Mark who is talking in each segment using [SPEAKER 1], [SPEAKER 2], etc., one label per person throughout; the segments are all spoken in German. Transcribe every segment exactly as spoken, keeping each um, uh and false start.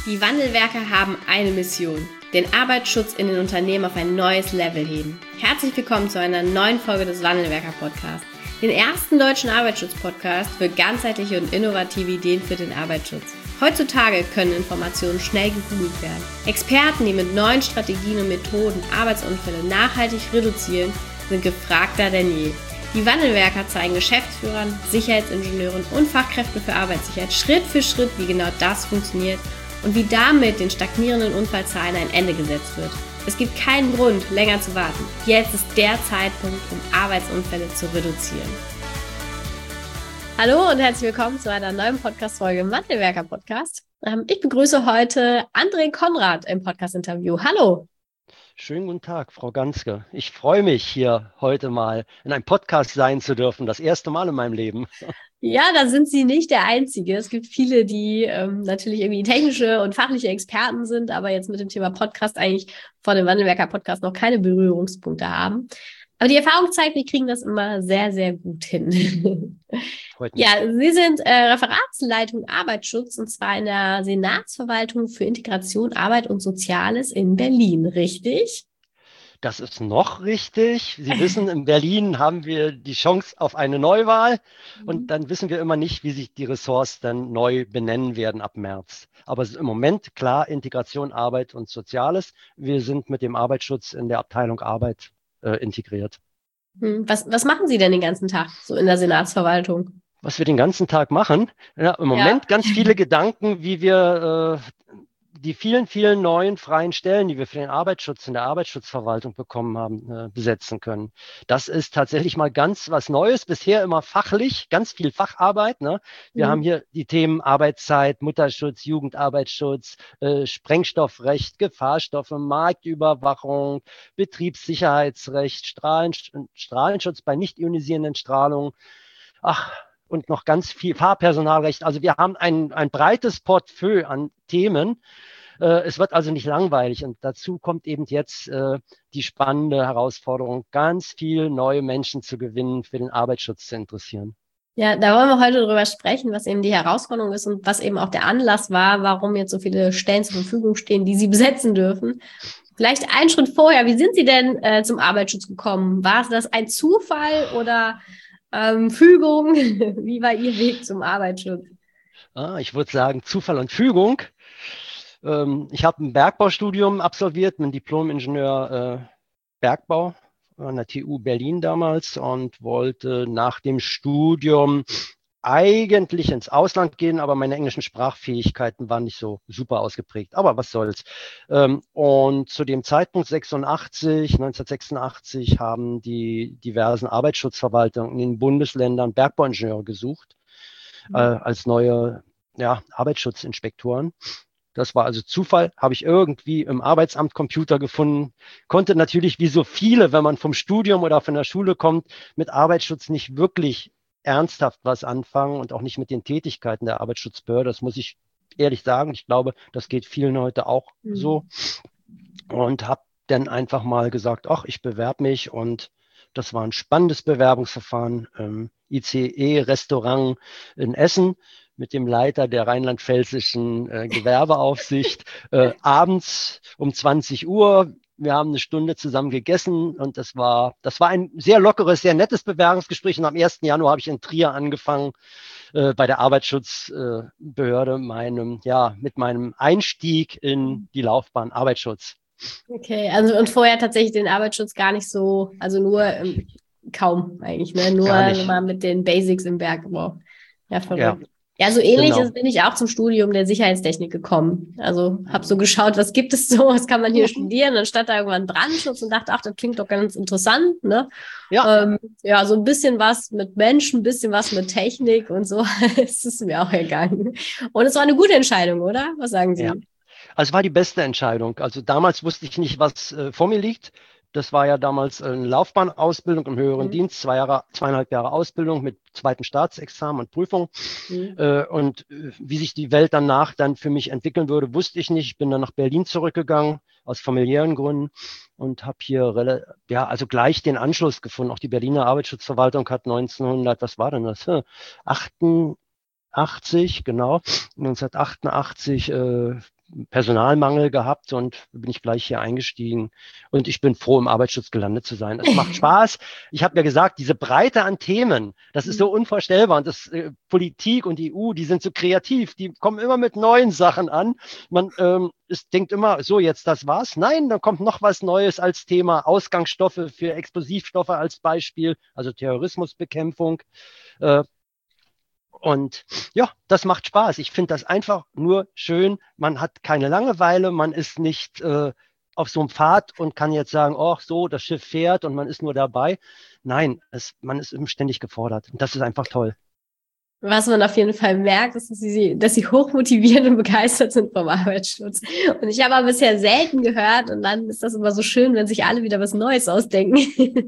[SPEAKER 1] Die Wandelwerker haben eine Mission: den Arbeitsschutz in den Unternehmen auf ein neues Level heben. Herzlich willkommen zu einer neuen Folge des Wandelwerker-Podcasts, den ersten deutschen Arbeitsschutz-Podcast für ganzheitliche und innovative Ideen für den Arbeitsschutz. Heutzutage können Informationen schnell gegoogelt werden. Experten, die mit neuen Strategien und Methoden Arbeitsunfälle nachhaltig reduzieren, sind gefragter denn je. Die Wandelwerker zeigen Geschäftsführern, Sicherheitsingenieuren und Fachkräften für Arbeitssicherheit Schritt für Schritt, wie genau das funktioniert und wie damit den stagnierenden Unfallzahlen ein Ende gesetzt wird. Es gibt keinen Grund, länger zu warten. Jetzt ist der Zeitpunkt, um Arbeitsunfälle zu reduzieren. Hallo und herzlich willkommen zu einer neuen Podcast-Folge im Wandelwerker-Podcast. Ich begrüße heute André Konrad im Podcast-Interview. Hallo.
[SPEAKER 2] Schönen guten Tag, Frau Ganske. Ich freue mich, hier heute mal in einem Podcast sein zu dürfen. Das erste Mal in meinem Leben.
[SPEAKER 1] Ja, da sind Sie nicht der Einzige. Es gibt viele, die ähm, natürlich irgendwie technische und fachliche Experten sind, aber jetzt mit dem Thema Podcast eigentlich vor dem Wandelwerker-Podcast noch keine Berührungspunkte haben. Aber die Erfahrung zeigt, wir kriegen das immer sehr, sehr gut hin. Ja, Sie sind äh, Referatsleitung Arbeitsschutz und zwar in der Senatsverwaltung für Integration, Arbeit und Soziales in Berlin, richtig?
[SPEAKER 2] Das ist noch richtig. Sie wissen, in Berlin haben wir die Chance auf eine Neuwahl und dann wissen wir immer nicht, wie sich die Ressorts dann neu benennen werden ab März. Aber im Moment klar Integration, Arbeit und Soziales. Wir sind mit dem Arbeitsschutz in der Abteilung Arbeit äh, integriert.
[SPEAKER 1] Was, was machen Sie denn den ganzen Tag so in der Senatsverwaltung?
[SPEAKER 2] Was wir den ganzen Tag machen? Ja, im Moment ja. Ganz viele Gedanken, wie wir äh, die vielen, vielen neuen freien Stellen, die wir für den Arbeitsschutz in der Arbeitsschutzverwaltung bekommen haben, äh, besetzen können. Das ist tatsächlich mal ganz was Neues. Bisher immer fachlich, ganz viel Facharbeit. Ne? Wir mhm. haben hier die Themen Arbeitszeit, Mutterschutz, Jugendarbeitsschutz, äh, Sprengstoffrecht, Gefahrstoffe, Marktüberwachung, Betriebssicherheitsrecht, Strahlen, Strahlenschutz bei nicht ionisierenden Strahlung. Ach, und noch ganz viel Fahrpersonalrecht. Also wir haben ein, ein breites Portfolio an Themen. Äh, es wird also nicht langweilig. Und dazu kommt eben jetzt äh, die spannende Herausforderung, ganz viel neue Menschen zu gewinnen, für den Arbeitsschutz zu interessieren.
[SPEAKER 1] Ja, da wollen wir heute drüber sprechen, was eben die Herausforderung ist und was eben auch der Anlass war, warum jetzt so viele Stellen zur Verfügung stehen, die Sie besetzen dürfen. Vielleicht einen Schritt vorher, wie sind Sie denn äh, zum Arbeitsschutz gekommen? War das ein Zufall oder Ähm, Fügung? Wie war Ihr Weg zum Arbeitsschutz?
[SPEAKER 2] Ah, ich würde sagen Zufall und Fügung. Ähm, ich habe ein Bergbaustudium absolviert, ein Diplom-Ingenieur äh, Bergbau an der T U Berlin damals und wollte nach dem Studium eigentlich ins Ausland gehen, aber meine englischen Sprachfähigkeiten waren nicht so super ausgeprägt. Aber was soll's. Und zu dem Zeitpunkt sechsundachtzig, neunzehnhundertsechsundachtzig haben die diversen Arbeitsschutzverwaltungen in den Bundesländern Bergbauingenieure gesucht, mhm. äh, als neue ja, Arbeitsschutzinspektoren. Das war also Zufall, habe ich irgendwie im Arbeitsamt Computer gefunden, konnte natürlich wie so viele, wenn man vom Studium oder von der Schule kommt, mit Arbeitsschutz nicht wirklich ernsthaft was anfangen und auch nicht mit den Tätigkeiten der Arbeitsschutzbehörde. Das muss ich ehrlich sagen. Ich glaube, das geht vielen heute auch mhm. so. Und habe dann einfach mal gesagt, ach, ich bewerbe mich. Und das war ein spannendes Bewerbungsverfahren im I C E-Restaurant in Essen mit dem Leiter der rheinland-pfälzischen äh, Gewerbeaufsicht. äh, abends um zwanzig Uhr. Wir haben eine Stunde zusammen gegessen und das war, das war ein sehr lockeres, sehr nettes Bewerbungsgespräch. Und am ersten Januar habe ich in Trier angefangen, äh, bei der Arbeitsschutzbehörde, äh, meinem, ja, mit meinem Einstieg in die Laufbahn Arbeitsschutz.
[SPEAKER 1] Okay, also und vorher tatsächlich den Arbeitsschutz gar nicht so, also nur ähm, kaum eigentlich, ne? Nur mal mit den Basics im Bergbau. Ja, verrückt. Ja. Ja, so ähnlich genau. bin ich auch zum Studium der Sicherheitstechnik gekommen. Also habe so geschaut, was gibt es so, was kann man hier studieren, anstatt da irgendwann Brandschutz und dachte, ach, das klingt doch ganz interessant, ne? Ja, ähm, ja, so ein bisschen was mit Menschen, ein bisschen was mit Technik und so, es ist mir auch ergangen. Und es war eine gute Entscheidung, oder? Was sagen Sie?
[SPEAKER 2] Ja. Also es war die beste Entscheidung. Also damals wusste ich nicht, was äh, vor mir liegt. Das war ja damals eine Laufbahnausbildung im höheren mhm. Dienst, zwei Jahre, zweieinhalb Jahre Ausbildung mit zweitem Staatsexamen und Prüfung. Mhm. Äh, und äh, wie sich die Welt danach dann für mich entwickeln würde, wusste ich nicht. Ich bin dann nach Berlin zurückgegangen, aus familiären Gründen und habe hier ja also gleich den Anschluss gefunden. Auch die Berliner Arbeitsschutzverwaltung hat neunzehnhundert, was war denn das? achtundachtzig, genau, neunzehnhundertachtundachtzig äh, Personalmangel gehabt und bin ich gleich hier eingestiegen. Und ich bin froh, im Arbeitsschutz gelandet zu sein. Es macht Spaß. Ich habe ja gesagt, diese Breite an Themen, das ist so unvorstellbar. Und das äh, Politik und E U, die sind so kreativ. Die kommen immer mit neuen Sachen an. Man ähm, es denkt immer, so jetzt das war's. Nein, dann kommt noch was Neues als Thema. Ausgangsstoffe für Explosivstoffe als Beispiel, also Terrorismusbekämpfung. Äh, Und ja, das macht Spaß. Ich finde das einfach nur schön. Man hat keine Langeweile, man ist nicht äh, auf so einem Pfad und kann jetzt sagen, oh, so, das Schiff fährt und man ist nur dabei. Nein, es, man ist ständig gefordert. Und das ist einfach toll.
[SPEAKER 1] Was man auf jeden Fall merkt, ist, dass sie, dass sie hochmotiviert und begeistert sind vom Arbeitsschutz. Und ich habe aber bisher selten gehört, und dann ist das immer so schön, wenn sich alle wieder was Neues ausdenken.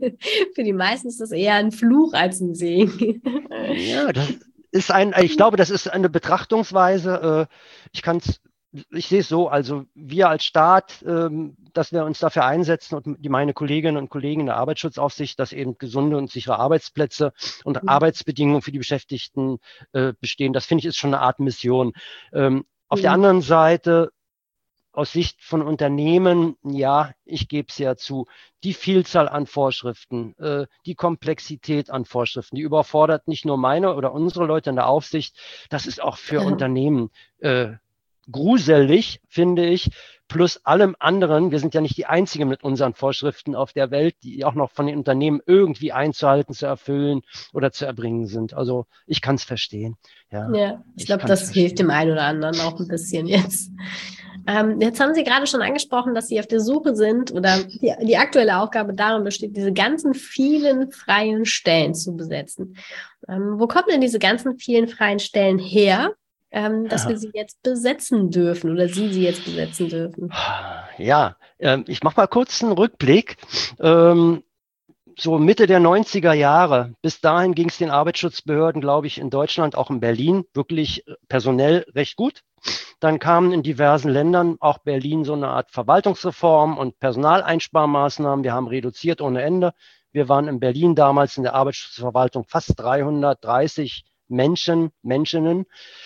[SPEAKER 1] Für die meisten ist das eher ein Fluch als ein Segen.
[SPEAKER 2] Ja, das ist ein, ich glaube, das ist eine Betrachtungsweise. Ich kann es, ich sehe es so, also wir als Staat, dass wir uns dafür einsetzen und die meine Kolleginnen und Kollegen in der Arbeitsschutzaufsicht, dass eben gesunde und sichere Arbeitsplätze und mhm. Arbeitsbedingungen für die Beschäftigten bestehen. Das finde ich ist schon eine Art Mission. Auf mhm. der anderen Seite, aus Sicht von Unternehmen, ja, ich gebe es ja zu, die Vielzahl an Vorschriften, äh, die Komplexität an Vorschriften, die überfordert nicht nur meine oder unsere Leute in der Aufsicht, das ist auch für ja. Unternehmen äh, gruselig, finde ich, plus allem anderen. Wir sind ja nicht die Einzigen mit unseren Vorschriften auf der Welt, die auch noch von den Unternehmen irgendwie einzuhalten, zu erfüllen oder zu erbringen sind. Also ich kann es verstehen. Ja,
[SPEAKER 1] ja ich, ich glaube, das verstehen. Hilft dem einen oder anderen auch ein bisschen jetzt. Ähm, jetzt haben Sie gerade schon angesprochen, dass Sie auf der Suche sind oder die, die aktuelle Aufgabe darin besteht, diese ganzen vielen freien Stellen zu besetzen. Ähm, wo kommen denn diese ganzen vielen freien Stellen her, ähm, dass ja. wir sie jetzt besetzen dürfen oder Sie sie jetzt besetzen dürfen?
[SPEAKER 2] Ja, ähm, ich mache mal kurz einen Rückblick. Ähm, so Mitte der neunziger Jahre, bis dahin ging es den Arbeitsschutzbehörden, glaube ich, in Deutschland, auch in Berlin, wirklich personell recht gut. Dann kamen in diversen Ländern, auch Berlin, so eine Art Verwaltungsreform und Personaleinsparmaßnahmen. Wir haben reduziert ohne Ende. Wir waren in Berlin damals in der Arbeitsschutzverwaltung fast dreihundertdreißig Menschen, Menschinnen,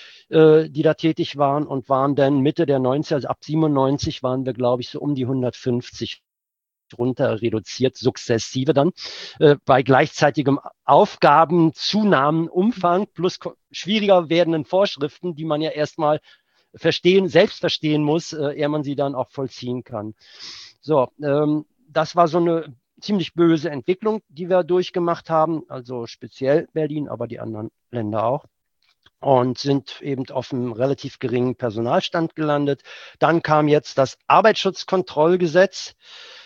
[SPEAKER 2] äh, die da tätig waren und waren dann Mitte der neunziger, also ab siebenundneunzig waren wir, glaube ich, so um die hundertfünfzig runter reduziert, sukzessive dann, äh, bei gleichzeitigem Aufgabenzunahmen, Umfang plus schwieriger werdenden Vorschriften, die man ja erstmal verstehen, selbst verstehen muss, äh, ehe man sie dann auch vollziehen kann. So, ähm, das war so eine ziemlich böse Entwicklung, die wir durchgemacht haben, also speziell Berlin, aber die anderen Länder auch. Und sind eben auf einem relativ geringen Personalstand gelandet. Dann kam jetzt das Arbeitsschutzkontrollgesetz.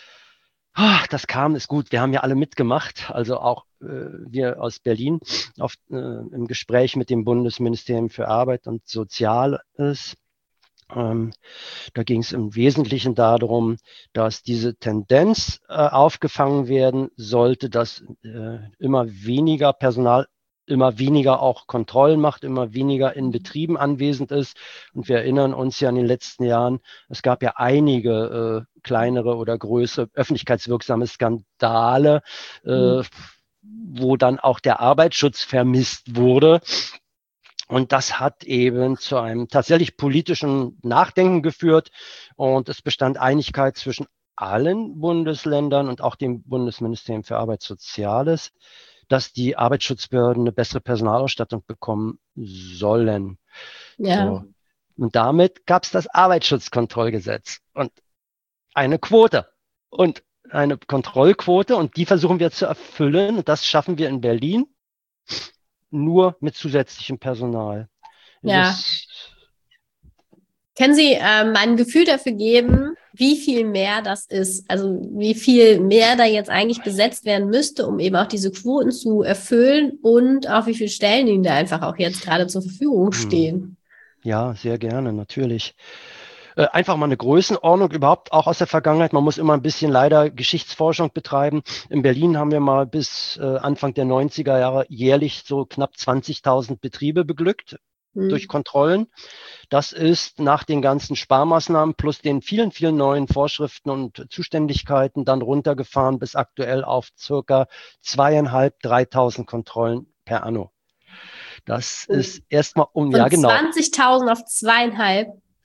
[SPEAKER 2] Das kam, ist gut, wir haben ja alle mitgemacht, also auch äh, wir aus Berlin auf, äh, im Gespräch mit dem Bundesministerium für Arbeit und Soziales. Ähm, da ging es im Wesentlichen darum, dass diese Tendenz äh, aufgefangen werden sollte, dass äh, immer weniger Personal immer weniger auch Kontrollen macht, immer weniger in Betrieben anwesend ist. Und wir erinnern uns ja an den letzten Jahren, es gab ja einige äh, kleinere oder größere öffentlichkeitswirksame Skandale, äh, wo dann auch der Arbeitsschutz vermisst wurde. Und das hat eben zu einem tatsächlich politischen Nachdenken geführt. Und es bestand Einigkeit zwischen allen Bundesländern und auch dem Bundesministerium für Arbeit und Soziales, dass die Arbeitsschutzbehörden eine bessere Personalausstattung bekommen sollen. Ja. So. Und damit gab es das Arbeitsschutzkontrollgesetz und eine Quote und eine Kontrollquote und die versuchen wir zu erfüllen. Und das schaffen wir in Berlin nur mit zusätzlichem Personal.
[SPEAKER 1] Ja. Das Können Sie ähm, ein Gefühl dafür geben, wie viel mehr das ist? Also wie viel mehr da jetzt eigentlich besetzt werden müsste, um eben auch diese Quoten zu erfüllen und auch wie viele Stellen Ihnen da einfach auch jetzt gerade zur Verfügung stehen?
[SPEAKER 2] Ja, sehr gerne, natürlich. Äh, einfach mal eine Größenordnung überhaupt auch aus der Vergangenheit. Man muss immer ein bisschen leider Geschichtsforschung betreiben. In Berlin haben wir mal bis äh, Anfang der neunziger Jahre jährlich so knapp zwanzigtausend Betriebe beglückt durch Kontrollen. Das ist nach den ganzen Sparmaßnahmen plus den vielen, vielen neuen Vorschriften und Zuständigkeiten dann runtergefahren bis aktuell auf circa zweieinhalb, dreitausend Kontrollen per anno. Das ist erstmal um,
[SPEAKER 1] Von
[SPEAKER 2] ja genau.
[SPEAKER 1] zwanzigtausend auf zweieinhalb?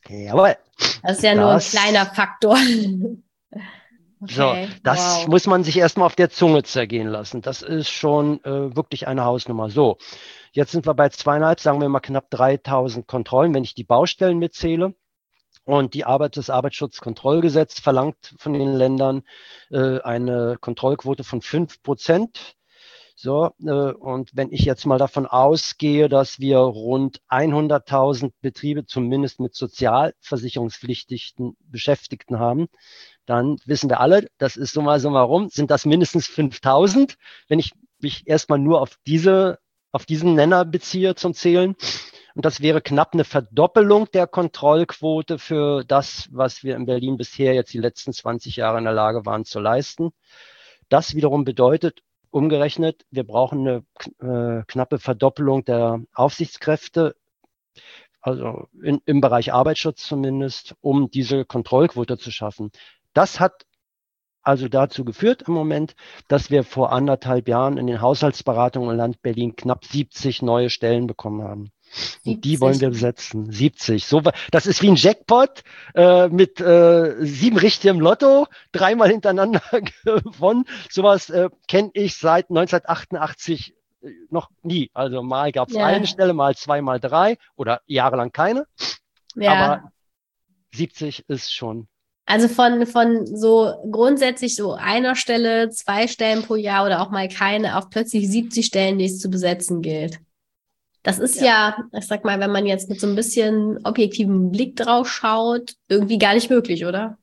[SPEAKER 2] Jawohl.
[SPEAKER 1] Das ist ja das, nur ein kleiner Faktor.
[SPEAKER 2] Okay, so, das wow. muss man sich erstmal auf der Zunge zergehen lassen. Das ist schon äh, wirklich eine Hausnummer. So, jetzt sind wir bei zweieinhalb, sagen wir mal knapp dreitausend Kontrollen, wenn ich die Baustellen mitzähle. Und die Arbeit, das Arbeitsschutzkontrollgesetz verlangt von den Ländern äh, eine Kontrollquote von fünf Prozent. So, äh, und wenn ich jetzt mal davon ausgehe, dass wir rund hunderttausend Betriebe zumindest mit sozialversicherungspflichtigen Beschäftigten haben, dann wissen wir alle, das ist summa summarum, sind das mindestens fünftausend, wenn ich mich erstmal nur auf diese, auf diesen Nenner beziehe zum Zählen. Und das wäre knapp eine Verdoppelung der Kontrollquote für das, was wir in Berlin bisher jetzt die letzten zwanzig Jahre in der Lage waren zu leisten. Das wiederum bedeutet, umgerechnet, wir brauchen eine äh, knappe Verdoppelung der Aufsichtskräfte, also in, im Bereich Arbeitsschutz zumindest, um diese Kontrollquote zu schaffen. Das hat also dazu geführt im Moment, dass wir vor anderthalb Jahren in den Haushaltsberatungen im Land Berlin knapp siebzig neue Stellen bekommen haben. Und die wollen wir besetzen. siebzig. So, das ist wie ein Jackpot äh, mit äh, sieben richtigem Lotto, dreimal hintereinander gewonnen. Sowas äh, kenne ich seit neunzehnhundertachtundachtzig noch nie. Also mal gab es ja. eine Stelle, mal zwei, mal drei oder jahrelang keine. Ja. Aber siebzig ist schon.
[SPEAKER 1] Also von, von so grundsätzlich so einer Stelle, zwei Stellen pro Jahr oder auch mal keine, auf plötzlich siebzig Stellen, die es zu besetzen gilt. Das ist ja. ja, ich sag mal, wenn man jetzt mit so ein bisschen objektivem Blick drauf schaut, irgendwie gar nicht möglich, oder?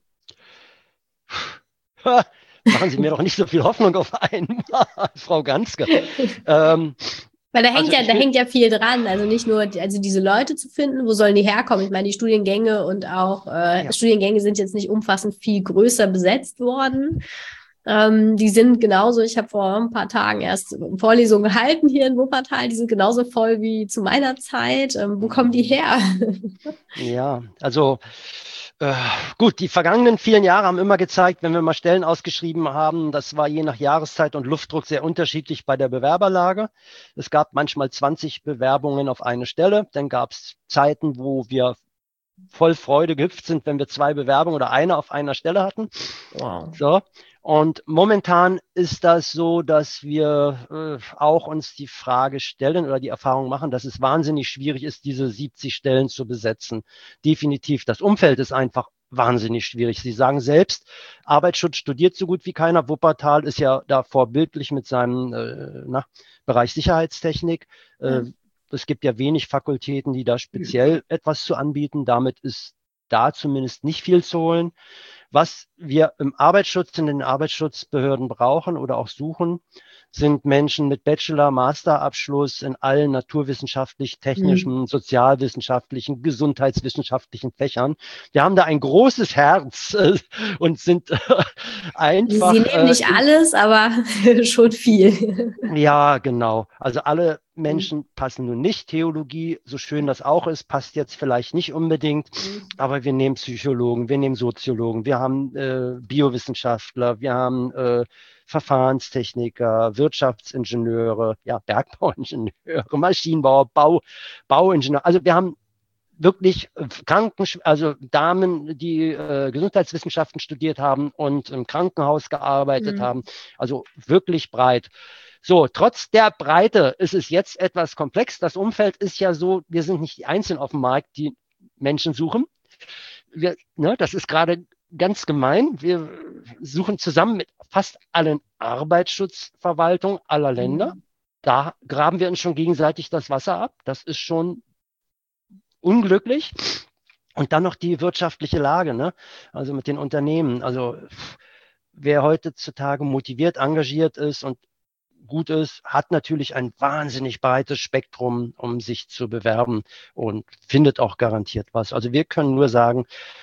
[SPEAKER 2] Machen Sie mir doch nicht so viel Hoffnung auf einmal, Frau Ganske. ähm,
[SPEAKER 1] Weil da hängt also ja, da hängt ja viel dran. Also nicht nur, also diese Leute zu finden, wo sollen die herkommen? Ich meine, die Studiengänge und auch äh, ja. Studiengänge sind jetzt nicht umfassend viel größer besetzt worden. Ähm, die sind genauso, ich habe vor ein paar Tagen erst Vorlesungen gehalten hier in Wuppertal, die sind genauso voll wie zu meiner Zeit. Ähm, wo kommen die her?
[SPEAKER 2] Ja, also äh, gut, die vergangenen vielen Jahre haben immer gezeigt, wenn wir mal Stellen ausgeschrieben haben, das war je nach Jahreszeit und Luftdruck sehr unterschiedlich bei der Bewerberlage. Es gab manchmal zwanzig Bewerbungen auf eine Stelle, dann gab es Zeiten, wo wir voll Freude gehüpft sind, wenn wir zwei Bewerbungen oder eine auf einer Stelle hatten. Wow. So. Und momentan ist das so, dass wir äh, auch uns die Frage stellen oder die Erfahrung machen, dass es wahnsinnig schwierig ist, diese siebzig Stellen zu besetzen. Definitiv. Das Umfeld ist einfach wahnsinnig schwierig. Sie sagen selbst, Arbeitsschutz studiert so gut wie keiner. Wuppertal ist ja da vorbildlich mit seinem äh, na, Bereich Sicherheitstechnik. Äh, mhm. Es gibt ja wenig Fakultäten, die da speziell mhm. etwas zu anbieten. Damit ist da zumindest nicht viel zu holen. Was wir im Arbeitsschutz, in den Arbeitsschutzbehörden brauchen oder auch suchen, sind Menschen mit Bachelor-, Masterabschluss in allen naturwissenschaftlich, technischen, mhm. sozialwissenschaftlichen, gesundheitswissenschaftlichen Fächern. Wir haben da ein großes Herz äh, und sind äh, einfach...
[SPEAKER 1] Sie nehmen nicht äh, alles, aber schon viel.
[SPEAKER 2] Ja, genau. Also alle Menschen passen nun nicht. Theologie, so schön das auch ist, passt jetzt vielleicht nicht unbedingt, aber wir nehmen Psychologen, wir nehmen Soziologen, wir haben äh, Biowissenschaftler, wir haben äh, Verfahrenstechniker, Wirtschaftsingenieure, ja, Bergbauingenieure, Maschinenbauer, Bau, Bauingenieure. Also wir haben wirklich Kranken, also Damen, die äh, Gesundheitswissenschaften studiert haben und im Krankenhaus gearbeitet mhm. haben. Also wirklich breit. So, trotz der Breite ist es jetzt etwas komplex. Das Umfeld ist ja so, wir sind nicht die Einzigen auf dem Markt, die Menschen suchen. Wir, ne, das ist gerade ganz gemein. Wir suchen zusammen mit fast allen Arbeitsschutzverwaltungen aller Länder. Mhm. Da graben wir uns schon gegenseitig das Wasser ab. Das ist schon unglücklich. Und dann noch die wirtschaftliche Lage, ne? Also mit den Unternehmen. Also wer heutzutage motiviert, engagiert ist und gut ist, hat natürlich ein wahnsinnig breites Spektrum, um sich zu bewerben und findet auch garantiert was. Also wir können nur sagen,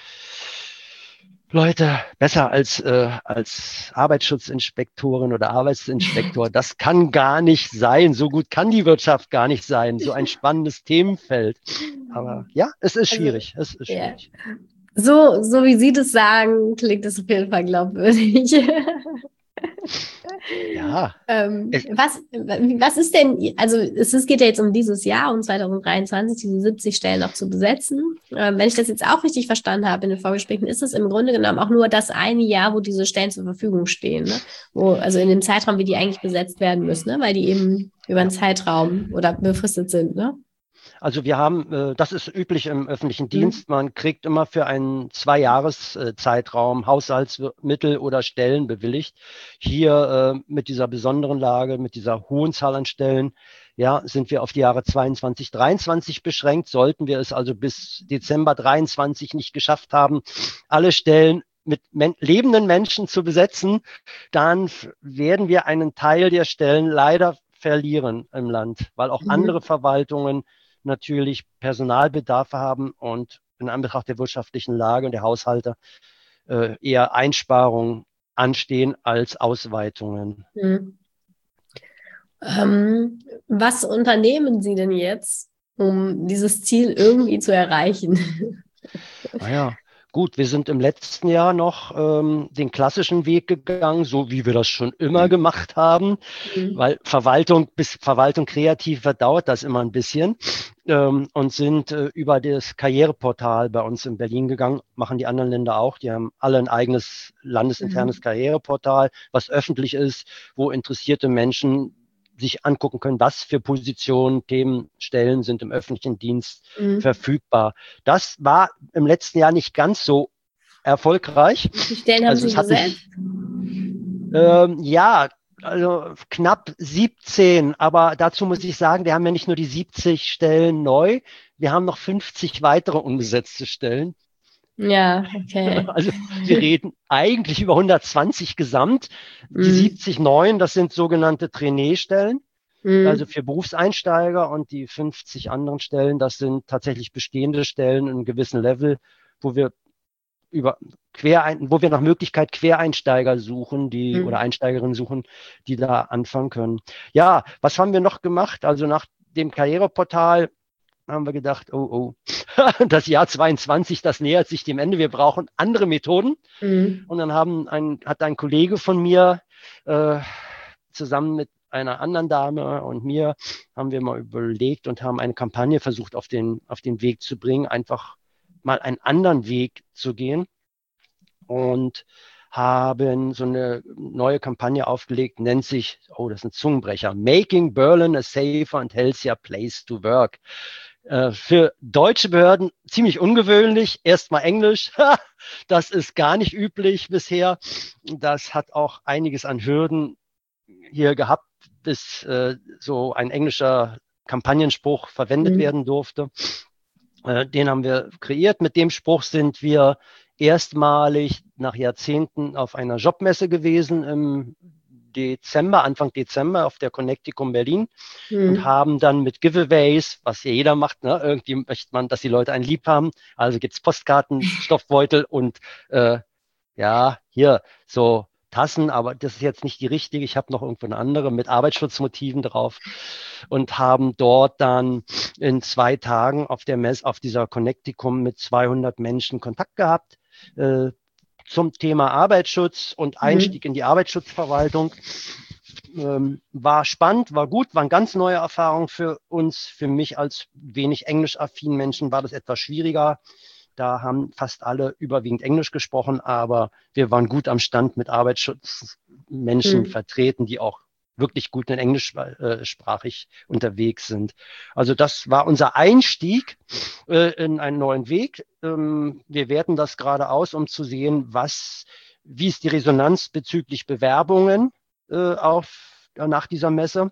[SPEAKER 2] Leute, besser als, äh, als Arbeitsschutzinspektorin oder Arbeitsinspektor, das kann gar nicht sein. So gut kann die Wirtschaft gar nicht sein. So ein spannendes Themenfeld. Aber ja, es ist schwierig. Also, es ist schwierig.
[SPEAKER 1] Ja. So, so wie Sie das sagen, klingt das auf jeden Fall glaubwürdig.
[SPEAKER 2] Ja.
[SPEAKER 1] Ähm,
[SPEAKER 2] Es,
[SPEAKER 1] was, was ist denn, also es, es geht ja jetzt um dieses Jahr, um zwanzig dreiundzwanzig, diese siebzig Stellen noch zu besetzen. Ähm, wenn ich das jetzt auch richtig verstanden habe in den Vorgesprächen, ist es im Grunde genommen auch nur das eine Jahr, wo diese Stellen zur Verfügung stehen, ne? Wo, also in dem Zeitraum, wie die eigentlich besetzt werden müssen, ne? Weil die eben über einen
[SPEAKER 2] ja.
[SPEAKER 1] Zeitraum oder befristet sind, ne?
[SPEAKER 2] Also wir haben, äh, das ist üblich im öffentlichen
[SPEAKER 1] Mhm.
[SPEAKER 2] Dienst, man kriegt immer für einen Zwei-Jahres-Zeitraum Haushaltsmittel oder Stellen bewilligt. Hier äh, mit dieser besonderen Lage, mit dieser hohen Zahl an Stellen, ja, sind wir auf die Jahre zweiundzwanzig, dreiundzwanzig beschränkt. Sollten wir es also bis Dezember dreiundzwanzig nicht geschafft haben, alle Stellen mit men lebenden Menschen zu besetzen, dann werden wir einen Teil der Stellen leider verlieren im Land, weil auch andere
[SPEAKER 1] Mhm.
[SPEAKER 2] Verwaltungen natürlich Personalbedarfe haben und in Anbetracht der wirtschaftlichen Lage und der Haushalte äh, eher Einsparungen anstehen als Ausweitungen.
[SPEAKER 1] Mhm. Ähm, was unternehmen Sie denn jetzt, um dieses Ziel irgendwie zu erreichen?
[SPEAKER 2] Naja, gut, wir sind im letzten Jahr noch ähm, den klassischen Weg gegangen, so wie wir das schon immer gemacht haben,
[SPEAKER 1] Mhm.
[SPEAKER 2] weil Verwaltung, bis Verwaltung kreativ wird, dauert das immer ein bisschen ähm, und sind äh, über das Karriereportal bei uns in Berlin gegangen, machen die anderen Länder auch. Die haben alle ein eigenes landesinternes
[SPEAKER 1] Mhm.
[SPEAKER 2] Karriereportal, was öffentlich ist, wo interessierte Menschen sich angucken können, was für Positionen, Themen, Stellen sind im öffentlichen Dienst
[SPEAKER 1] Mhm.
[SPEAKER 2] verfügbar. Das war im letzten Jahr nicht ganz so erfolgreich.
[SPEAKER 1] Wie viele Stellen haben
[SPEAKER 2] Also
[SPEAKER 1] Sie
[SPEAKER 2] es hat
[SPEAKER 1] besetzt?
[SPEAKER 2] nicht, ähm, ja, also knapp siebzehn, aber dazu muss ich sagen, wir haben ja nicht nur die siebzig Stellen neu, wir haben noch fünfzig weitere unbesetzte Stellen.
[SPEAKER 1] Ja, okay.
[SPEAKER 2] Also wir reden eigentlich über hundertzwanzig gesamt. Die
[SPEAKER 1] Mhm.
[SPEAKER 2] siebzig neuen, das sind sogenannte Trainee-Stellen, also
[SPEAKER 1] Mhm.
[SPEAKER 2] für Berufseinsteiger, und die fünfzig anderen Stellen, das sind tatsächlich bestehende Stellen in einem gewissen Level, wo wir über Querein, wo wir nach Möglichkeit Quereinsteiger suchen, die oder
[SPEAKER 1] Mhm.
[SPEAKER 2] Einsteigerinnen suchen, die da anfangen können. Ja, was haben wir noch gemacht? Also nach dem Karriereportal haben wir gedacht, oh, oh, das Jahr zweiundzwanzig, das nähert sich dem Ende. Wir brauchen andere Methoden.
[SPEAKER 1] Mhm.
[SPEAKER 2] Und dann haben ein, hat ein Kollege von mir äh, zusammen mit einer anderen Dame und mir haben wir mal überlegt und haben eine Kampagne versucht auf den, auf den Weg zu bringen, einfach mal einen anderen Weg zu gehen, und haben so eine neue Kampagne aufgelegt, nennt sich, oh, das ist ein Zungenbrecher, Making Berlin a Safer and Healthier Place to Work. Äh, für deutsche Behörden ziemlich ungewöhnlich, erstmal Englisch, das ist gar nicht üblich bisher. Das hat auch einiges an Hürden hier gehabt, bis äh, so ein englischer Kampagnenspruch verwendet
[SPEAKER 1] Mhm.
[SPEAKER 2] werden durfte. Äh, den haben wir kreiert. Mit dem Spruch sind wir erstmalig nach Jahrzehnten auf einer Jobmesse gewesen im Dezember, Anfang Dezember auf der Connecticum Berlin, und
[SPEAKER 1] Mhm.
[SPEAKER 2] haben dann mit Giveaways, was ja jeder macht, ne, irgendwie möchte man, dass die Leute einen lieb haben. Also gibt es Postkarten, Stoffbeutel und äh, ja, hier so Tassen, aber das ist jetzt nicht die richtige. Ich habe noch irgendwo eine andere mit Arbeitsschutzmotiven drauf, und haben dort dann in zwei Tagen auf der Messe, auf dieser Connecticum mit zweihundert Menschen Kontakt gehabt äh, zum Thema Arbeitsschutz und
[SPEAKER 1] Mhm.
[SPEAKER 2] Einstieg in die Arbeitsschutzverwaltung. Ähm, war spannend, war gut, waren ganz neue Erfahrungen für uns. Für mich als wenig englisch-affinen Menschen war das etwas schwieriger. Da haben fast alle überwiegend Englisch gesprochen, aber wir waren gut am Stand mit Arbeitsschutzmenschen
[SPEAKER 1] Mhm.
[SPEAKER 2] vertreten, die auch wirklich gut in englischsprachig unterwegs sind. Also das war unser Einstieg äh, in einen neuen Weg. Ähm, wir werten das gerade aus, um zu sehen, was, wie ist die Resonanz bezüglich Bewerbungen äh, auf, äh, nach dieser Messe,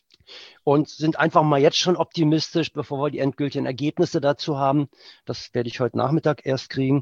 [SPEAKER 2] und sind einfach mal jetzt schon optimistisch, bevor wir die endgültigen Ergebnisse dazu haben. Das werde ich heute Nachmittag erst kriegen.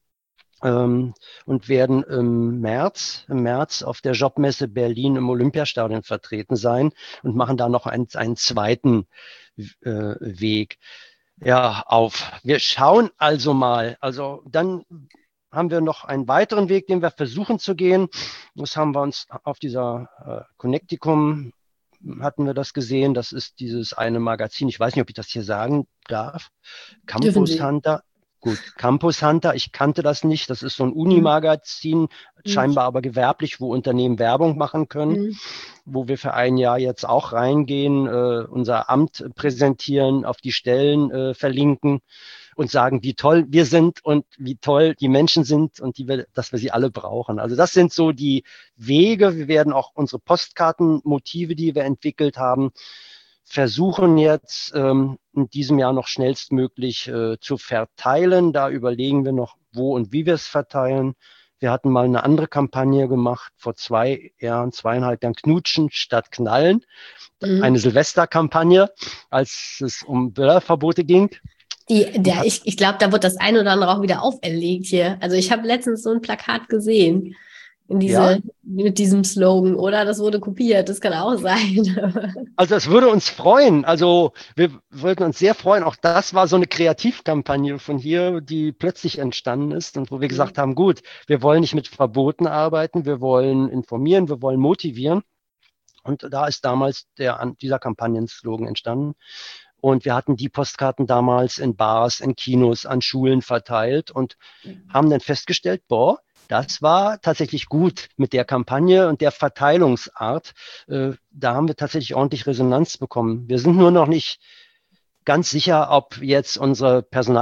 [SPEAKER 2] Ähm, und werden im März, im März auf der Jobmesse Berlin im Olympiastadion vertreten sein und machen da noch einen, einen zweiten äh, Weg ja, auf. Wir schauen also mal. Also dann haben wir noch einen weiteren Weg, den wir versuchen zu gehen. Das haben wir uns auf dieser äh, Connecticum hatten wir das gesehen. Das ist dieses eine Magazin. Ich weiß nicht, ob ich das hier sagen darf.
[SPEAKER 1] Dürfen
[SPEAKER 2] Campus
[SPEAKER 1] Sie.
[SPEAKER 2] Hunter. Gut, Campus Hunter, ich kannte das nicht. Das ist so ein Unimagazin,
[SPEAKER 1] Mhm.
[SPEAKER 2] scheinbar aber gewerblich, wo Unternehmen Werbung machen können,
[SPEAKER 1] Mhm.
[SPEAKER 2] wo wir für ein Jahr jetzt auch reingehen, äh, unser Amt präsentieren, auf die Stellen äh, verlinken und sagen, wie toll wir sind und wie toll die Menschen sind und die wir, dass wir sie alle brauchen. Also das sind so die Wege. Wir werden auch unsere Postkartenmotive, die wir entwickelt haben, versuchen jetzt ähm, in diesem Jahr noch schnellstmöglich äh, zu verteilen. Da überlegen wir noch, wo und wie wir es verteilen. Wir hatten mal eine andere Kampagne gemacht, vor zwei Jahren, zweieinhalb Jahren, Knutschen statt Knallen.
[SPEAKER 1] Mhm.
[SPEAKER 2] Eine Silvesterkampagne, als es um Böllerverbote ging.
[SPEAKER 1] Die, der, ich ich glaube, da wird das ein oder andere auch wieder auferlegt hier. Also ich habe letztens so ein Plakat gesehen in diese,
[SPEAKER 2] Ja,
[SPEAKER 1] mit diesem Slogan, oder? Das wurde kopiert, das kann auch sein.
[SPEAKER 2] also es würde uns freuen. Also wir würden uns sehr freuen. Auch das war so eine Kreativkampagne von hier, die plötzlich entstanden ist und wo wir gesagt haben, gut, wir wollen nicht mit Verboten arbeiten, wir wollen informieren, wir wollen motivieren. Und da ist damals der, dieser Kampagnenslogan entstanden. Und wir hatten die Postkarten damals in Bars, in Kinos, an Schulen verteilt und haben dann festgestellt, boah, das war tatsächlich gut mit der Kampagne und der Verteilungsart. Äh, da haben wir tatsächlich ordentlich Resonanz bekommen. Wir sind nur noch nicht ganz sicher, ob jetzt unsere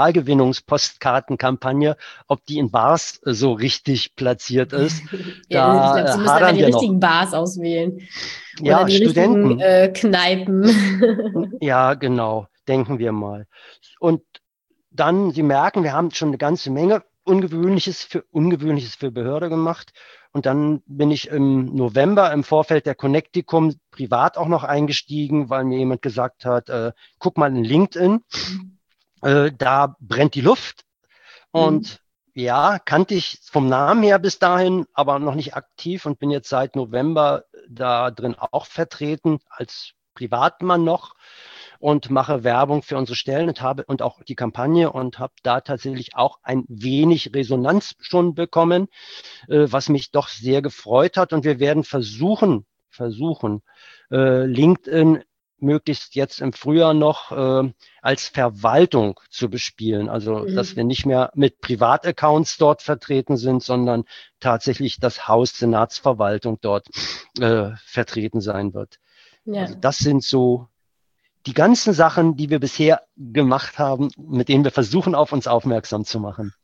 [SPEAKER 2] Personalgewinnungspostkartenkampagne, ob die in Bars so richtig platziert ist.
[SPEAKER 1] Ja, ich glaube,
[SPEAKER 2] Da
[SPEAKER 1] Sie
[SPEAKER 2] äh,
[SPEAKER 1] müssen einfach
[SPEAKER 2] hadern
[SPEAKER 1] die
[SPEAKER 2] wir noch.
[SPEAKER 1] richtigen Bars auswählen oder
[SPEAKER 2] Ja,
[SPEAKER 1] die richtigen
[SPEAKER 2] Studenten.
[SPEAKER 1] äh, Kneipen.
[SPEAKER 2] Ja, genau, denken wir mal. Und dann, Sie merken, wir haben schon eine ganze Menge Ungewöhnliches für, Ungewöhnliches für Behörde gemacht. Und dann bin ich im November im Vorfeld der Connecticum privat auch noch eingestiegen, weil mir jemand gesagt hat, äh, guck mal in LinkedIn, äh, da brennt die Luft.
[SPEAKER 1] Mhm.
[SPEAKER 2] Und ja, kannte ich vom Namen her bis dahin, aber noch nicht aktiv und bin jetzt seit November da drin auch vertreten, als Privatmann noch und mache Werbung für unsere Stellen und habe und auch die Kampagne und habe da tatsächlich auch ein wenig Resonanz schon bekommen, äh, was mich doch sehr gefreut hat. Und wir werden versuchen, versuchen, äh, LinkedIn möglichst jetzt im Frühjahr noch äh, als Verwaltung zu bespielen. Also, dass wir
[SPEAKER 1] Mhm.
[SPEAKER 2] nicht mehr mit Privataccounts dort vertreten sind, sondern tatsächlich das Haus Senatsverwaltung dort äh, vertreten sein wird. Also,
[SPEAKER 1] Ja.
[SPEAKER 2] das sind so die ganzen Sachen, die wir bisher gemacht haben, mit denen wir versuchen, auf uns aufmerksam zu machen.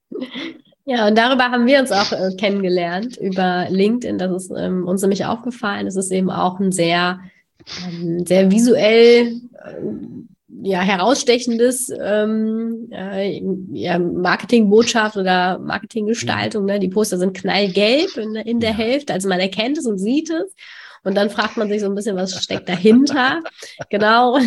[SPEAKER 1] Ja, und darüber haben wir uns auch äh, kennengelernt, über LinkedIn. Das ist ähm, uns nämlich aufgefallen. Es ist eben auch ein sehr, ähm, sehr visuell ähm, ja, herausstechendes ähm, äh, ja, Marketingbotschaft oder
[SPEAKER 2] Mhm.
[SPEAKER 1] Marketinggestaltung. Ne? Die Poster sind knallgelb in, in der
[SPEAKER 2] Ja.
[SPEAKER 1] Hälfte, also man erkennt es und sieht es. Und dann fragt man sich so ein bisschen, was steckt dahinter? Genau.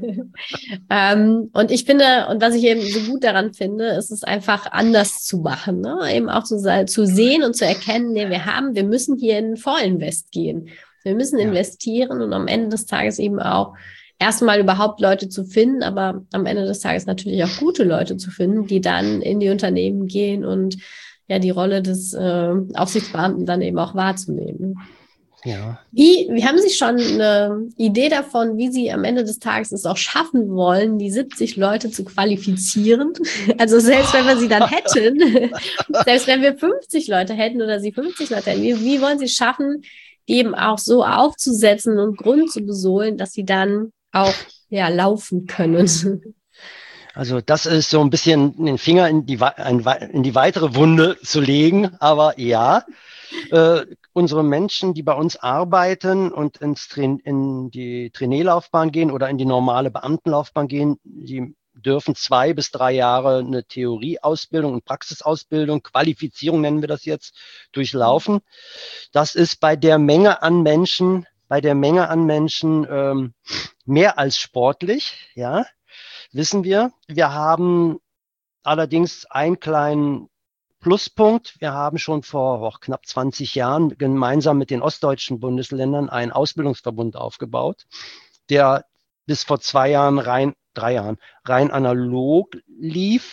[SPEAKER 1] Ähm, und ich finde, und was ich eben so gut daran finde, ist es einfach anders zu machen, ne? Eben auch zu, zu sehen und zu erkennen, nee, wir haben, wir müssen hier in Vollinvest gehen. Wir müssen
[SPEAKER 2] Ja.
[SPEAKER 1] investieren und am Ende des Tages eben auch erstmal überhaupt Leute zu finden, aber am Ende des Tages natürlich auch gute Leute zu finden, die dann in die Unternehmen gehen und ja die Rolle des äh, Aufsichtsbeamten dann eben auch wahrzunehmen.
[SPEAKER 2] Ja.
[SPEAKER 1] Wie, wie haben Sie schon eine Idee davon, wie Sie am Ende des Tages es auch schaffen wollen, die siebzig Leute zu qualifizieren? Also selbst wenn wir sie dann hätten, selbst wenn wir fünfzig Leute hätten oder Sie fünfzig Leute hätten, wie, wie wollen Sie es schaffen, die eben auch so aufzusetzen und Grund zu besohlen, dass sie dann auch ja, laufen können?
[SPEAKER 2] Also das ist so ein bisschen den Finger in die, in die weitere Wunde zu legen. Aber ja, äh, unsere Menschen, die bei uns arbeiten und ins Train in die Trainee-Laufbahn gehen oder in die normale Beamtenlaufbahn gehen, die dürfen zwei bis drei Jahre eine Theorieausbildung und Praxisausbildung, Qualifizierung nennen wir das jetzt, durchlaufen. Das ist bei der Menge an Menschen, bei der Menge an Menschen ähm, mehr als sportlich, ja, wissen wir. Wir haben allerdings einen kleinen Pluspunkt. Wir haben schon vor oh, knapp zwanzig Jahren gemeinsam mit den ostdeutschen Bundesländern einen Ausbildungsverbund aufgebaut, der bis vor zwei Jahren rein, drei Jahren rein analog lief.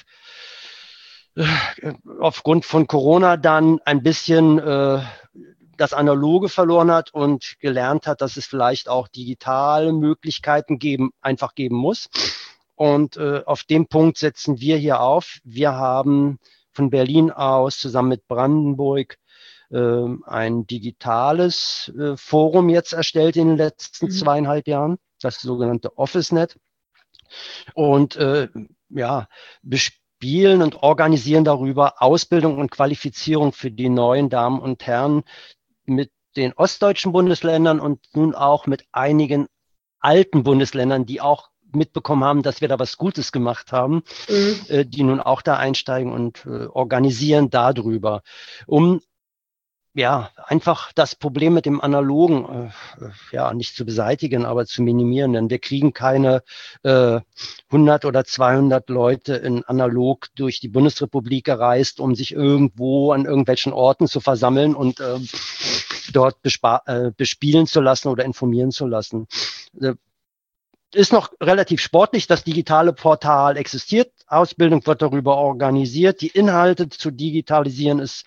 [SPEAKER 2] Aufgrund von Corona dann ein bisschen äh, das Analoge verloren hat und gelernt hat, dass es vielleicht auch digitale Möglichkeiten geben, einfach geben muss. Und äh, auf dem Punkt setzen wir hier auf. Wir haben von Berlin aus zusammen mit Brandenburg äh, ein digitales äh, Forum jetzt erstellt in den letzten mhm. zweieinhalb Jahren, das sogenannte OfficeNet. Und äh, ja, bespielen und organisieren darüber Ausbildung und Qualifizierung für die neuen Damen und Herren mit den ostdeutschen Bundesländern und nun auch mit einigen alten Bundesländern, die auch mitbekommen haben, dass wir da was Gutes gemacht haben, mhm. äh, die nun auch da einsteigen und äh, organisieren darüber, um ja einfach das Problem mit dem Analogen äh, ja nicht zu beseitigen, aber zu minimieren, denn wir kriegen keine äh, hundert oder zweihundert Leute in analog durch die Bundesrepublik gereist, um sich irgendwo an irgendwelchen Orten zu versammeln und äh, dort äh, bespielen zu lassen oder informieren zu lassen. Äh, Ist noch relativ sportlich, das digitale Portal existiert, Ausbildung wird darüber organisiert, die Inhalte zu digitalisieren ist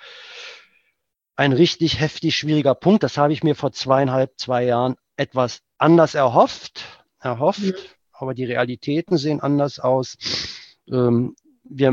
[SPEAKER 2] ein richtig heftig schwieriger Punkt. Das habe ich mir vor zweieinhalb, zwei Jahren etwas anders erhofft, erhofft, mhm. aber die Realitäten sehen anders aus. Ähm, wir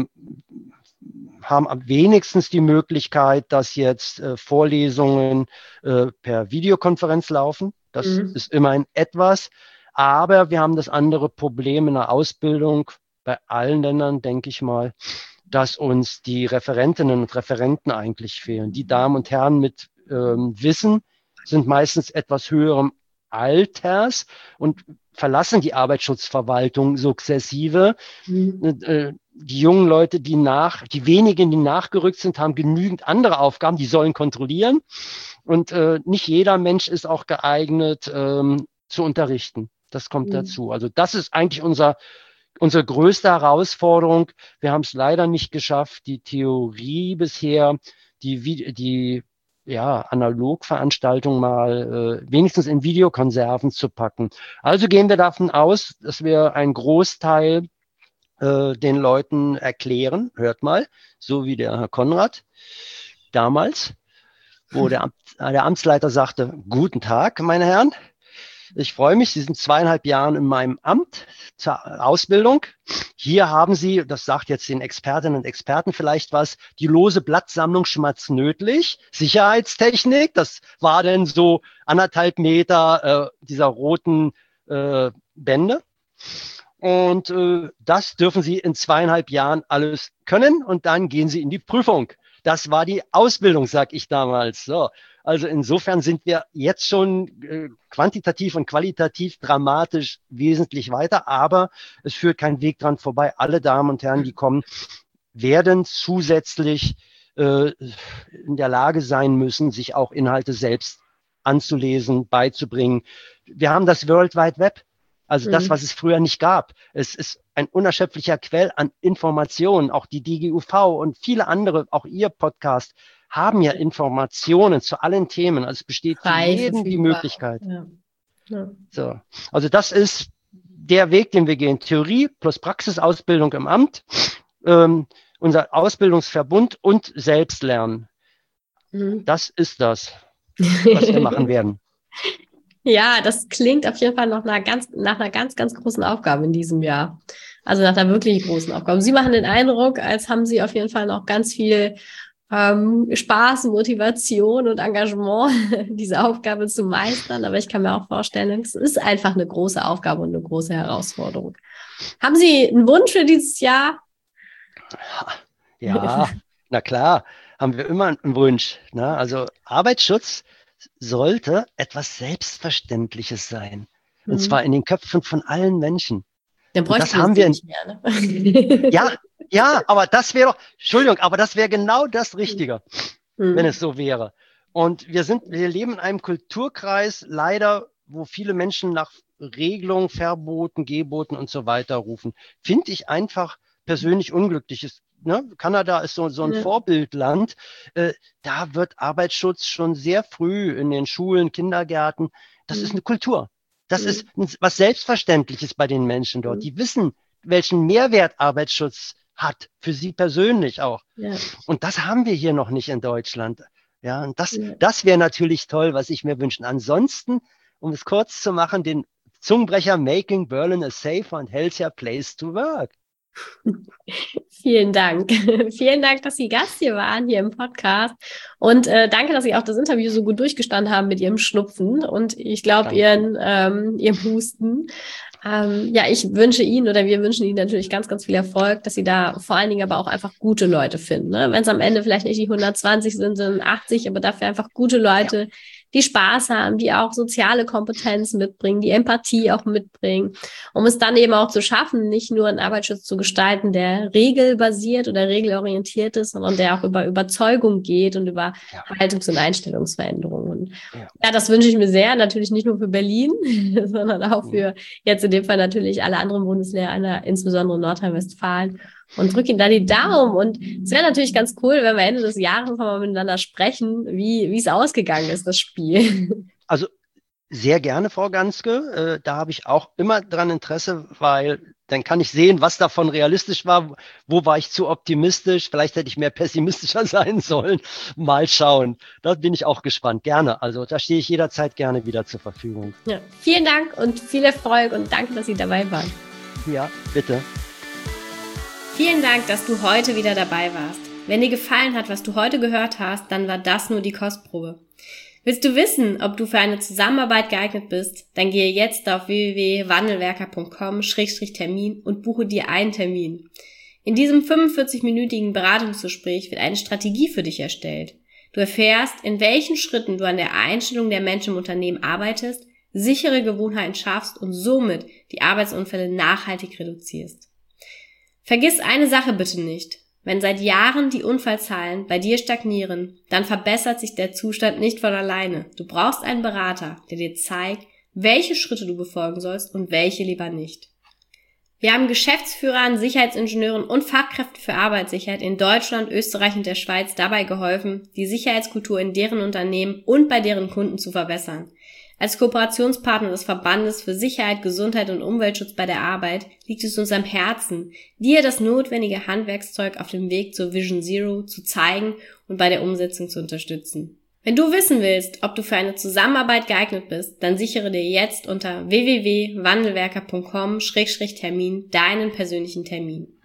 [SPEAKER 2] haben am wenigstens die Möglichkeit, dass jetzt äh, Vorlesungen äh, per Videokonferenz laufen. Das mhm. ist immerhin etwas. Aber wir haben das andere Problem in der Ausbildung bei allen Ländern, denke ich mal, dass uns die Referentinnen und Referenten eigentlich fehlen. Die Damen und Herren mit ähm, Wissen sind meistens etwas höherem Alters und verlassen die Arbeitsschutzverwaltung sukzessive. Mhm. Äh, die jungen Leute, die nach, die wenigen, die nachgerückt sind, haben genügend andere Aufgaben, die sollen kontrollieren. Und äh, nicht jeder Mensch ist auch geeignet ähm, zu unterrichten. Das kommt mhm. dazu. Also das ist eigentlich unser, unsere größte Herausforderung. Wir haben es leider nicht geschafft, die Theorie bisher, die, die ja, Analogveranstaltung mal äh, wenigstens in Videokonserven zu packen. Also gehen wir davon aus, dass wir einen Großteil äh, den Leuten erklären, hört mal, so wie der Herr Konrad damals, wo der, Amt, der Amtsleiter sagte, guten Tag, meine Herren. Ich freue mich, Sie sind zweieinhalb Jahre in meinem Amt zur Ausbildung. Hier haben Sie, das sagt jetzt den Expertinnen und Experten vielleicht was, die lose Blattsammlung schmatznötlich, Sicherheitstechnik, das war denn so anderthalb Meter äh, dieser roten äh, Bände. Und äh, das dürfen Sie in zweieinhalb Jahren alles können und dann gehen Sie in die Prüfung. Das war die Ausbildung, sag ich damals. So. Also insofern sind wir jetzt schon äh, quantitativ und qualitativ dramatisch wesentlich weiter, aber es führt kein Weg dran vorbei. Alle Damen und Herren, die kommen, werden zusätzlich äh, in der Lage sein müssen, sich auch Inhalte selbst anzulesen, beizubringen. Wir haben das World Wide Web, also mhm. das, was es früher nicht gab. Es ist ein unerschöpflicher Quell an Informationen, auch die D G U V und viele andere, auch Ihr Podcast, haben ja Informationen zu allen Themen. Also es besteht für jeden die Möglichkeit. Ja. Ja. So. Also das ist der Weg, den wir gehen. Theorie plus Praxisausbildung im Amt, ähm, unser Ausbildungsverbund und Selbstlernen. Mhm. Das ist das, was wir machen werden.
[SPEAKER 1] Ja, das klingt auf jeden Fall noch nach, ganz, nach einer ganz, ganz großen Aufgabe in diesem Jahr. Also nach einer wirklich großen Aufgabe. Sie machen den Eindruck, als haben Sie auf jeden Fall noch ganz viel ähm, Spaß, Motivation und Engagement, diese Aufgabe zu meistern. Aber ich kann mir auch vorstellen, es ist einfach eine große Aufgabe und eine große Herausforderung. Haben Sie einen Wunsch für dieses Jahr?
[SPEAKER 2] Ja, na klar, haben wir immer einen Wunsch. Ne? Also Arbeitsschutz sollte etwas Selbstverständliches sein. Und mhm. zwar in den Köpfen von allen Menschen.
[SPEAKER 1] Dann bräuchten
[SPEAKER 2] das haben wir in,
[SPEAKER 1] nicht mehr, ne?
[SPEAKER 2] Ja, ja, aber das wäre doch, Entschuldigung, aber das wäre genau das Richtige, mhm. wenn es so wäre. Und wir sind, wir leben in einem Kulturkreis, leider, wo viele Menschen nach Regelungen, Verboten, Geboten und so weiter rufen. Finde ich einfach persönlich unglücklich. Ist, ne? Kanada ist so, so ein ja. Vorbildland. Äh, da wird Arbeitsschutz schon sehr früh in den Schulen, Kindergärten. Das mhm. ist eine Kultur. Das mhm. ist was Selbstverständliches bei den Menschen dort. Mhm. Die wissen, welchen Mehrwert Arbeitsschutz hat, für sie persönlich auch. Ja. Und das haben wir hier noch nicht in Deutschland. Ja, und das, ja. das wäre natürlich toll, was ich mir wünsche. Ansonsten, um es kurz zu machen, den Zungenbrecher, making Berlin a safer and healthier place to work.
[SPEAKER 1] Vielen Dank. Vielen Dank, dass Sie Gast hier waren, hier im Podcast. Und äh, danke, dass Sie auch das Interview so gut durchgestanden haben mit Ihrem Schnupfen und ich glaube, Ihren ähm, Ihrem Husten. Ähm, ja, ich wünsche Ihnen oder wir wünschen Ihnen natürlich ganz, ganz viel Erfolg, dass Sie da vor allen Dingen aber auch einfach gute Leute finden. Ne? Wenn es am Ende vielleicht nicht die hundertzwanzig sind, sind achtzig, aber dafür einfach gute Leute, ja, die Spaß haben, die auch soziale Kompetenzen mitbringen, die Empathie auch mitbringen, um es dann eben auch zu schaffen, nicht nur einen Arbeitsschutz zu gestalten, der regelbasiert oder regelorientiert ist, sondern der auch über Überzeugung geht und über ja. Haltungs- und Einstellungsveränderungen. Und ja. ja, das wünsche ich mir sehr, natürlich nicht nur für Berlin, sondern auch für jetzt in dem Fall natürlich alle anderen Bundesländer, insbesondere Nordrhein-Westfalen. Und drück Ihnen da die Daumen. Und es wäre natürlich ganz cool, wenn wir Ende des Jahres mal miteinander sprechen, wie wie es ausgegangen ist, das Spiel.
[SPEAKER 2] Also sehr gerne, Frau Ganske. Äh, da habe ich auch immer dran Interesse, weil dann kann ich sehen, was davon realistisch war. Wo war ich zu optimistisch? Vielleicht hätte ich mehr pessimistischer sein sollen. Mal schauen. Da bin ich auch gespannt. Gerne. Also da stehe ich jederzeit gerne wieder zur Verfügung.
[SPEAKER 1] Ja, vielen Dank und viel Erfolg und danke, dass Sie dabei waren.
[SPEAKER 2] Ja, bitte.
[SPEAKER 1] Vielen Dank, dass du heute wieder dabei warst. Wenn dir gefallen hat, was du heute gehört hast, dann war das nur die Kostprobe. Willst du wissen, ob du für eine Zusammenarbeit geeignet bist? Dann gehe jetzt auf w w w punkt wandelwerker punkt com Schrägstrich Termin und buche dir einen Termin. In diesem fünfundvierzig-minütigen Beratungsgespräch wird eine Strategie für dich erstellt. Du erfährst, in welchen Schritten du an der Einstellung der Menschen im Unternehmen arbeitest, sichere Gewohnheiten schaffst und somit die Arbeitsunfälle nachhaltig reduzierst. Vergiss eine Sache bitte nicht. Wenn seit Jahren die Unfallzahlen bei dir stagnieren, dann verbessert sich der Zustand nicht von alleine. Du brauchst einen Berater, der dir zeigt, welche Schritte du befolgen sollst und welche lieber nicht. Wir haben Geschäftsführern, Sicherheitsingenieuren und Fachkräften für Arbeitssicherheit in Deutschland, Österreich und der Schweiz dabei geholfen, die Sicherheitskultur in deren Unternehmen und bei deren Kunden zu verbessern. Als Kooperationspartner des Verbandes für Sicherheit, Gesundheit und Umweltschutz bei der Arbeit liegt es uns am Herzen, dir das notwendige Handwerkszeug auf dem Weg zur Vision Zero zu zeigen und bei der Umsetzung zu unterstützen. Wenn du wissen willst, ob du für eine Zusammenarbeit geeignet bist, dann sichere dir jetzt unter w w w punkt wandelwerker punkt com Schrägstrich Termin deinen persönlichen Termin.